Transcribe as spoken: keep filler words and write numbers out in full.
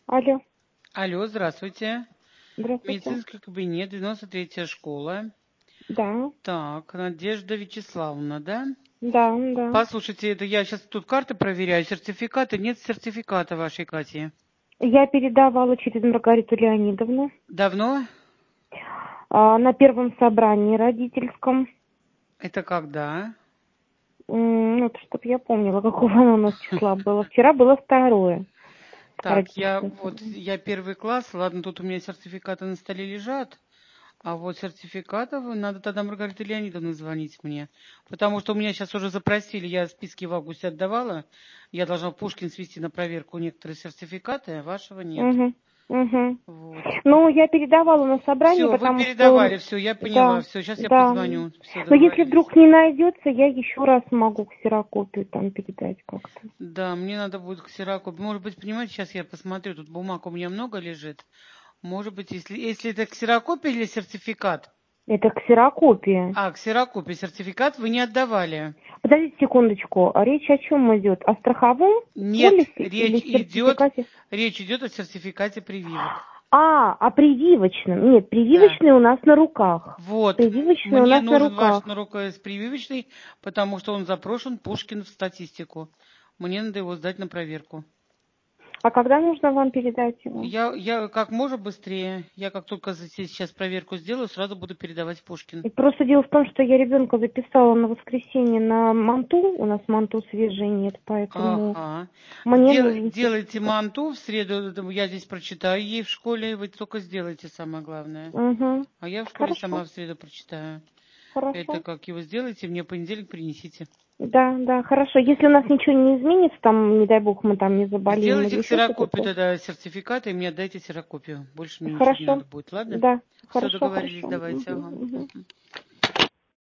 Алло, Алло, здравствуйте. здравствуйте. Медицинский кабинет, девяносто третья школа. Да, Так, Надежда Вячеславовна, да? да, да. Послушайте, это я сейчас тут карты проверяю, сертификаты, нет сертификата вашей Кати. Я передавала через Маргариту Леонидовну Давно? а, на первом собрании родительском. Это когда? М, Ну, чтоб я помнила, какого оно у нас числа было. Вчера было второе Так, я родительское вот, собрание. я первый класс, ладно, тут у меня сертификаты на столе лежат, а вот сертификатов надо тогда Маргарита Леонидовна звонить мне, потому что у меня сейчас уже запросили, я списки в августе отдавала, я должна в Пушкин свести на проверку некоторые сертификаты, а вашего нет. Угу, угу. Вот. Ну, я передавала на собрание, Все, вы потому что... передавали, все, я поняла, Да, все, сейчас я да. позвоню, все, Но если договорились. вдруг не найдется, я еще раз могу ксерокопию там передать как-то. Да, мне надо будет ксерокопию. Может быть, понимаете, сейчас я посмотрю, тут бумаг у меня много лежит. Может быть, если, если это ксерокопия или сертификат? Это ксерокопия. А, ксерокопия, сертификат вы не отдавали. Подождите секундочку. А речь о чем идет? О страховом Нет, полисе или речь идет, сертификате? речь идет о сертификате прививок. А, о прививочном. Нет, Да. прививочный у нас на руках. Вот, м- Прививочный у мне нас на нужен ваш руках. на рука с прививочной, потому что он запрошен Пушкин в статистику. Мне надо его сдать на проверку. А когда нужно вам передать его? Я, я как можно быстрее, я как только за- сейчас проверку сделаю, сразу буду передавать в Пушкин. И просто дело в том, что я ребенка записала на воскресенье на манту. У нас манту свежей нет, поэтому Ага. мне Дел- нужен делайте сертификат. манту в среду, это я здесь прочитаю ей в школе, вы только сделайте самое главное. Угу. А я в школе Хорошо, сама в среду прочитаю. Это хорошо. как его сделайте, мне в понедельник принесите. Да, да, хорошо. Если у нас ничего не изменится, там, не дай бог, мы там не заболеем Сделайте или еще что-то, ксерокопию то... тогда сертификата и мне отдайте ксерокопию. Больше мне ничего не Хорошо. надо будет, ладно? Да, Все, хорошо, договорились, хорошо. давайте. Мгм, Ага. мгм. Мгм.